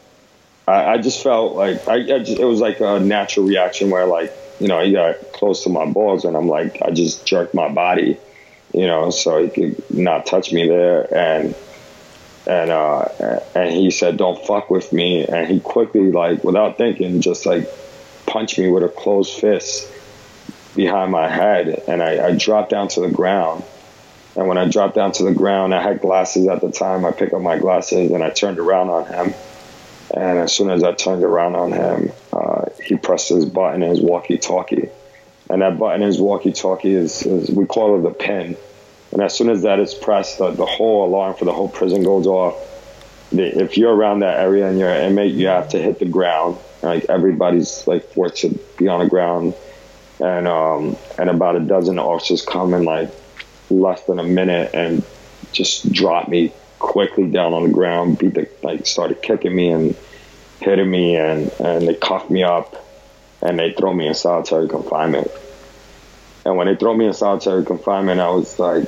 I, I just felt like, I, I just, it was like a natural reaction where, like, you know, he got close to my balls, and I'm like, I just jerked my body, you know, so he could not touch me there, and and uh, and he said, "Don't fuck with me," and he quickly, like, without thinking, just like punched me with a closed fist behind my head, and I, I dropped down to the ground. And when I dropped down to the ground, I had glasses at the time. I picked up my glasses and I turned around on him. And as soon as I turned around on him, uh, he pressed his button in his walkie-talkie. And that button in his walkie-talkie is, is, we call it the pin. And as soon as that is pressed, the, the whole alarm for the whole prison goes off. The, if you're around that area and you're an inmate, you have to hit the ground. Like, everybody's like forced to be on the ground. And um, and about a dozen officers come and, like, less than a minute and just dropped me quickly down on the ground, beat the, like, started kicking me and hitting me, and, and they cuffed me up and they throw me in solitary confinement. And when they throw me in solitary confinement, I was like,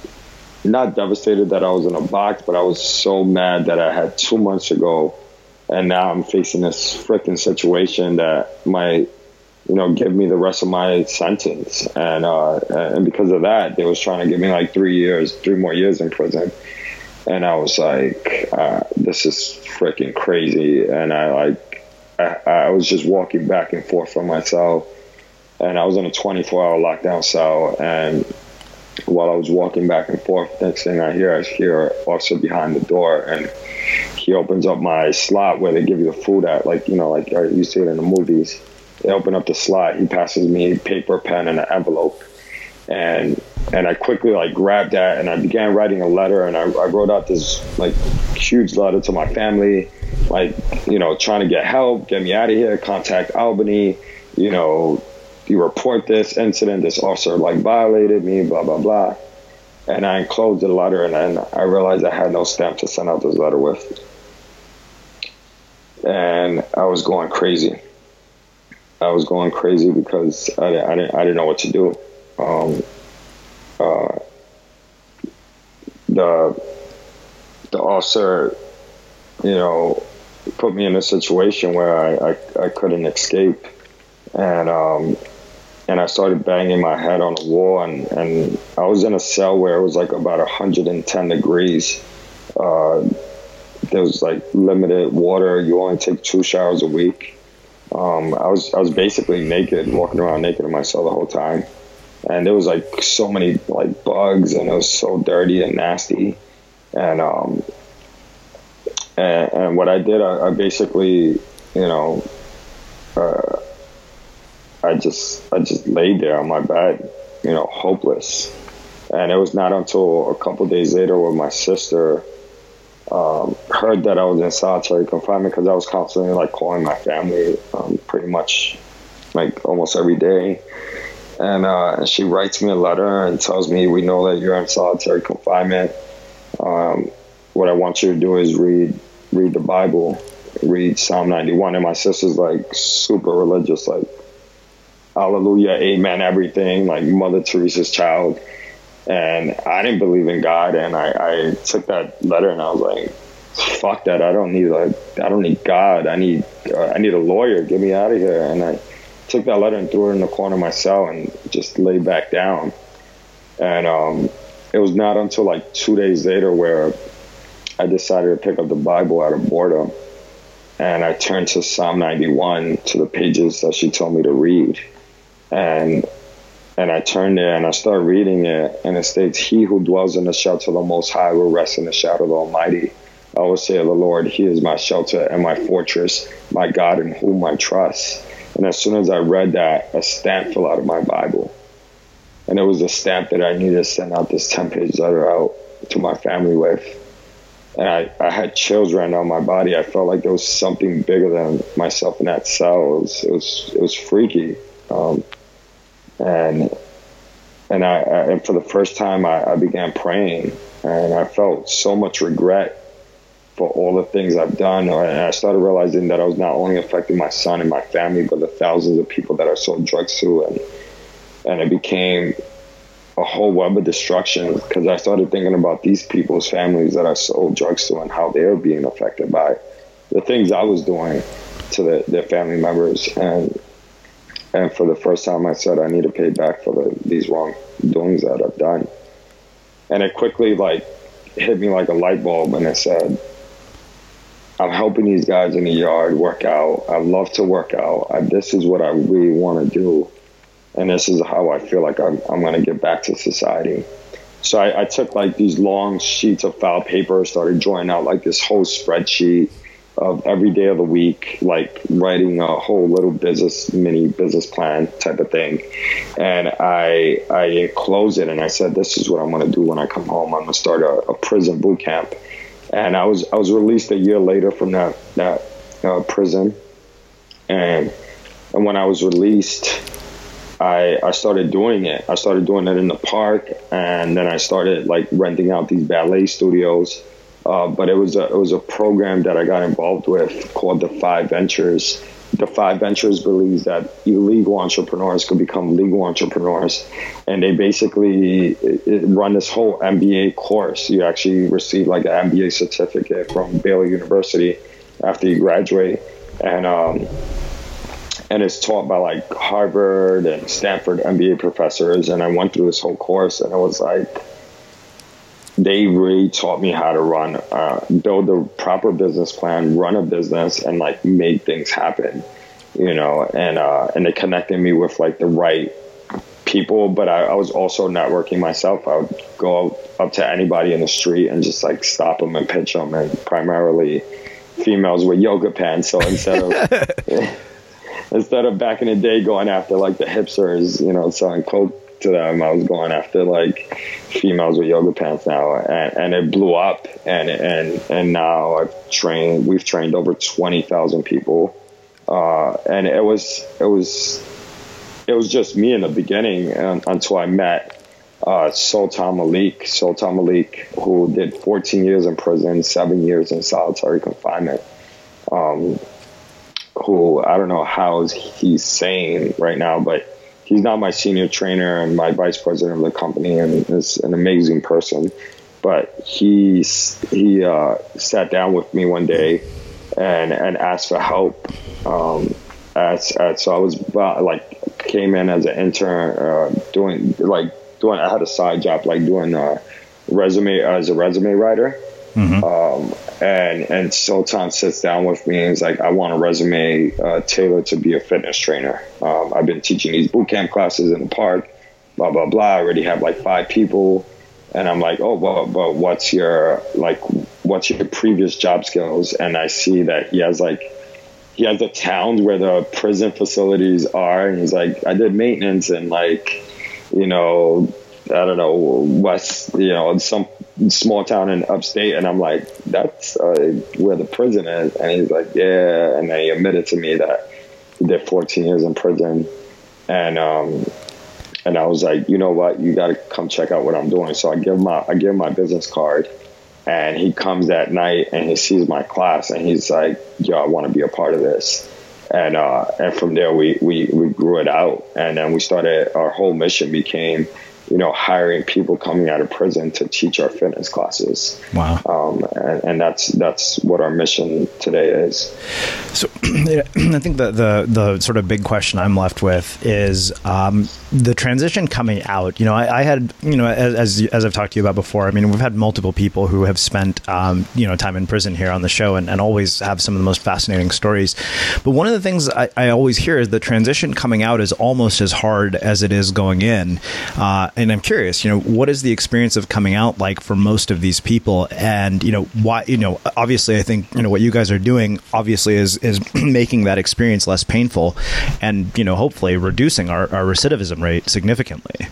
not devastated that I was in a box, but I was so mad that I had two months to go, and now I'm facing this freaking situation that might, you know, give me the rest of my sentence. And uh, and because of that, they was trying to give me like three years, three more years in prison. And I was like, uh, this is freaking crazy. And I like, I, I was just walking back and forth from my cell. And I was in a twenty-four hour lockdown cell. And while I was walking back and forth, next thing I hear, I hear an officer behind the door. And he opens up my slot where they give you the food at, like, you know, like you see it in the movies. They open up the slot. He passes me paper, pen, and an envelope, and and I quickly, like, grabbed that and I began writing a letter. And I, I wrote out this, like, huge letter to my family, like, you know, trying to get help, get me out of here, contact Albany, you know, you report this incident, this officer, like, violated me, blah blah blah. And I enclosed the letter, and then I realized I had no stamp to send out this letter with, and I was going crazy. I was going crazy because I, I, didn't, I didn't know what to do. Um, uh, the the officer, you know, put me in a situation where I, I, I couldn't escape. And um, and I started banging my head on the wall. And, and I was in a cell where it was like about one hundred ten degrees. Uh, there was like limited water. You only take two showers a week. Um, I was I was basically naked, walking around naked in my cell the whole time, and there was like so many like bugs, and it was so dirty and nasty, and um, and, and what I did, I, I basically, you know, uh, I just I just laid there on my bed, you know, hopeless, and it was not until a couple days later when my sister Um, heard that I was in solitary confinement, because I was constantly, like, calling my family um, pretty much like almost every day. And uh, she writes me a letter and tells me, "We know that you're in solitary confinement. Um, what I want you to do is read read the Bible, read Psalm ninety-one. And my sister's like super religious, like hallelujah, amen, everything, like Mother Teresa's child. And I didn't believe in God, and I, I took that letter and I was like, "Fuck that! I don't need like I don't need God. I need uh, I need a lawyer. Get me out of here." And I took that letter and threw it in the corner of my cell and just lay back down. And um, it was not until like two days later where I decided to pick up the Bible out of boredom, and I turned to Psalm ninety-one, to the pages that she told me to read, and. And I turned there and I started reading it, and it states, "He who dwells in the shelter of the Most High will rest in the shadow of the Almighty. I always say of the Lord, he is my shelter and my fortress, my God in whom I trust. And as soon as I read that, a stamp fell out of my Bible. And it was a stamp that I needed to send out this ten-page letter out to my family with. And I, I had chills running down my body. I felt like there was something bigger than myself in that cell. It was, it was, it was freaky. Um, and and I, I and for the first time, I, I began praying. And I felt so much regret for all the things I've done. And I started realizing that I was not only affecting my son and my family, but the thousands of people that I sold drugs to. And and it became a whole web of destruction, because I started thinking about these people's families that I sold drugs to and how they were being affected by the things I was doing to the, their family members. And and for the first time, I said, I need to pay back for the, these wrongdoings that I've done. And it quickly like hit me like a light bulb, and it said, I'm helping these guys in the yard work out. I love to work out. I, this is what I really want to do. And this is how I feel like I'm, I'm going to get back to society. So I, I took like these long sheets of file paper, started drawing out like this whole spreadsheet of every day of the week, like writing a whole little business, mini business plan type of thing. And I I enclosed it, and I said, this is what I'm going to do when I come home. I'm going to start a, a prison boot camp. And I was I was released a year later from that, that uh, prison. And, and when I was released, I, I started doing it. I started doing it in the park, and then I started like renting out these ballet studios. Uh, but it was a it was a program that I got involved with called Defy Ventures. Defy Ventures believes that illegal entrepreneurs could become legal entrepreneurs, and they basically it, it run this whole M B A course. You actually receive like an M B A certificate from Baylor University after you graduate, and um, and it's taught by like Harvard and Stanford M B A professors. And I went through this whole course, and it was like, they really taught me how to run, uh, build a proper business plan, run a business, and like make things happen, you know, and, uh, and they connected me with like the right people. But I, I was also networking myself. I would go up to anybody in the street and just like stop them and pitch them, and primarily females with yoga pants. So instead of, instead of back in the day going after like the hipsters, you know, selling coke to them, I was going after like females with yoga pants now, and, and it blew up. And and and now I've trained. We've trained over twenty thousand people, uh, and it was it was it was just me in the beginning, um, until I met uh, Sultan Malik. Sultan Malik, who did fourteen years in prison, seven years in solitary confinement. Um, who I don't know how he's sane right now, but he's now my senior trainer and my vice president of the company, and is an amazing person. But he he uh, sat down with me one day and and asked for help. Um, as, as, so I was about, like came in as an intern, uh, doing like doing. I had a side job like doing a resume as a resume writer. Mm-hmm. Um, and and Sultan sits down with me and he's like, I want a resume uh, tailored to be a fitness trainer. Um, I've been teaching these boot camp classes in the park, blah, blah, blah. I already have like five people. And I'm like, oh, well, but what's your, like, what's your previous job skills? And I see that he has like, he has the towns where the prison facilities are. And he's like, I did maintenance and like, you know, I don't know, West, you know, some small town in upstate. And I'm like, that's uh, where the prison is. And he's like, yeah. And then he admitted to me that he did fourteen years in prison. And, um, and I was like, you know what, you got to come check out what I'm doing. So I give him my, I give him my business card, and he comes at night and he sees my class and he's like, yo, I want to be a part of this. And, uh, and from there we, we, we grew it out. And then we started, our whole mission became, you know, hiring people coming out of prison to teach our fitness classes. Wow. Um, and, and that's that's what our mission today is. So I think the, the the sort of big question I'm left with is um, the transition coming out. You know, I, I had, you know, as as I've talked to you about before, I mean, we've had multiple people who have spent, um, you know, time in prison here on the show, and, and always have some of the most fascinating stories. But one of the things I, I always hear is the transition coming out is almost as hard as it is going in. Uh, and I'm curious, you know, what is the experience of coming out like for most of these people? And, you know, why, you know, obviously I think, you know, what you guys are doing obviously is, is making that experience less painful and, you know, hopefully reducing our, our recidivism rate significantly.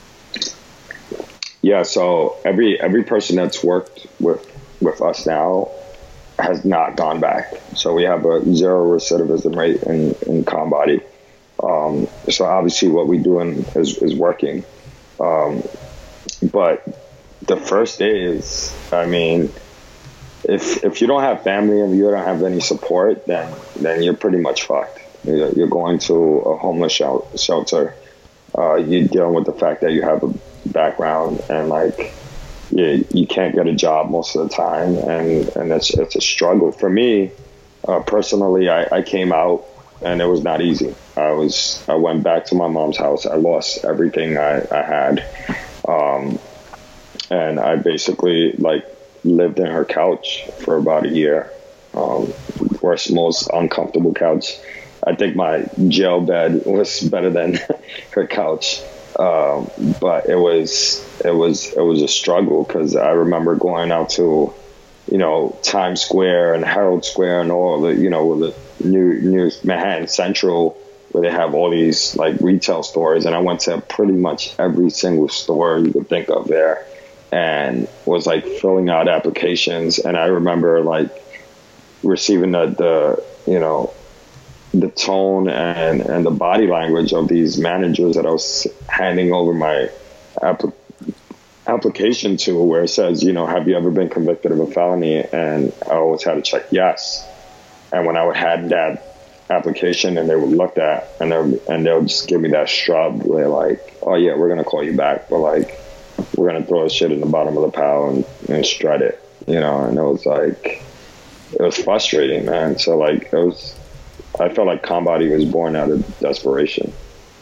Yeah. So every, every person that's worked with, with us now has not gone back. So we have a zero recidivism rate in, in ConBody. Um, so obviously what we doing is, is working. Um, but the first day is, I mean, if, if you don't have family and you don't have any support, then, then you're pretty much fucked. You're, you're going to a homeless shelter. Uh, you're dealing with the fact that you have a background and like, you, you can't get a job most of the time. And, and it's, it's a struggle for me. Uh, personally, I, I came out and it was not easy. I was, I went back to my mom's house. I lost everything I, I had. Um, and I basically like lived in her couch for about a year. Um, worst, most uncomfortable couch. I think my jail bed was better than her couch. Um, but it was, it was, it was a struggle because I remember going out to, you know, Times Square and Herald Square and all the, you know, the new, new Manhattan Central, where they have all these like retail stores. And I went to pretty much every single store you could think of there and was like filling out applications. And I remember like receiving the, the you know, the tone and, and the body language of these managers that I was handing over my app- application to, where it says, you know, have you ever been convicted of a felony? And I always had to check yes. And when I would have that application and they would look at and they and they'll just give me that shrug where like, oh yeah, we're gonna call you back, but like we're gonna throw the shit in the bottom of the pile and, and shred it, you know. And it was like, it was frustrating, man. So like it was, I felt like ConBody was born out of desperation.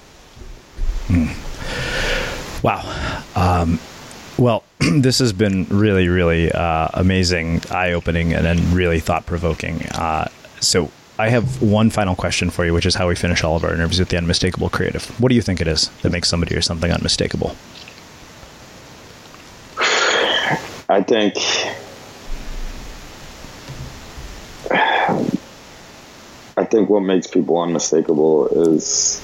Hmm. Wow. Um, well, this has been really, really uh, amazing, eye-opening, and then really thought-provoking. Uh, so I have one final question for you, which is how we finish all of our interviews with the Unmistakable Creative. What do you think it is that makes somebody or something unmistakable? I think I think what makes people unmistakable is,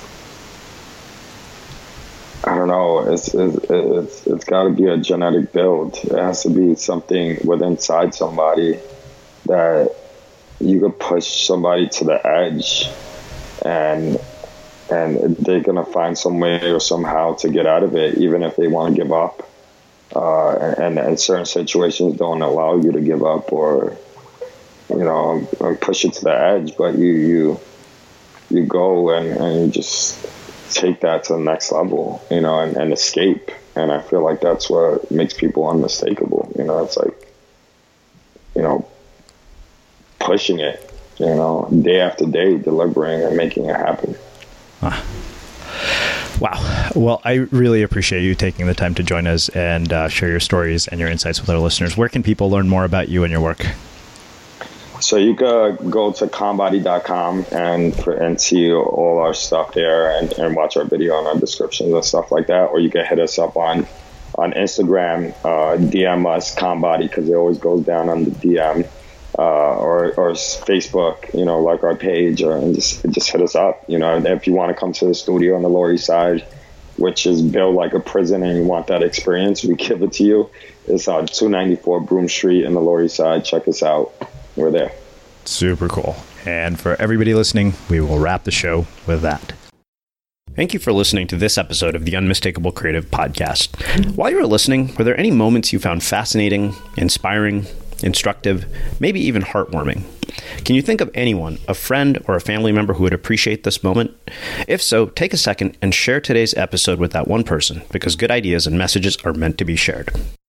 I don't know, it's it's it's, it's got to be a genetic build. It has to be something within inside somebody that you could push somebody to the edge, and and they're gonna find some way or somehow to get out of it, even if they want to give up. Uh, and, and certain situations don't allow you to give up or, you know, or push it to the edge, but you you you go and, and you just take that to the next level, you know, and, and escape. And I feel like that's what makes people unmistakable. You know, it's like, you know, pushing it, you know, day after day, delivering and making it happen. Huh. Wow. Well, I really appreciate you taking the time to join us and uh, share your stories and your insights with our listeners. Where can people learn more about you and your work? So you could go to conbody dot com and for, and see all our stuff there and, and watch our video and our descriptions and stuff like that. Or you can hit us up on on Instagram, uh, D M us ConBody, because it always goes down on the D M. Uh, or, or Facebook, you know, like our page, or and just just hit us up. You know, and if you want to come to the studio on the Lower East Side, which is built like a prison, and you want that experience, we give it to you. It's on two ninety-four Broome Street in the Lower East Side. Check us out. We're there. Super cool. And for everybody listening, we will wrap the show with that. Thank you for listening to this episode of the Unmistakable Creative Podcast. While you were listening, were there any moments you found fascinating, inspiring, instructive, maybe even heartwarming? Can you think of anyone, a friend or a family member who would appreciate this moment? If so, take a second and share today's episode with that one person, because good ideas and messages are meant to be shared.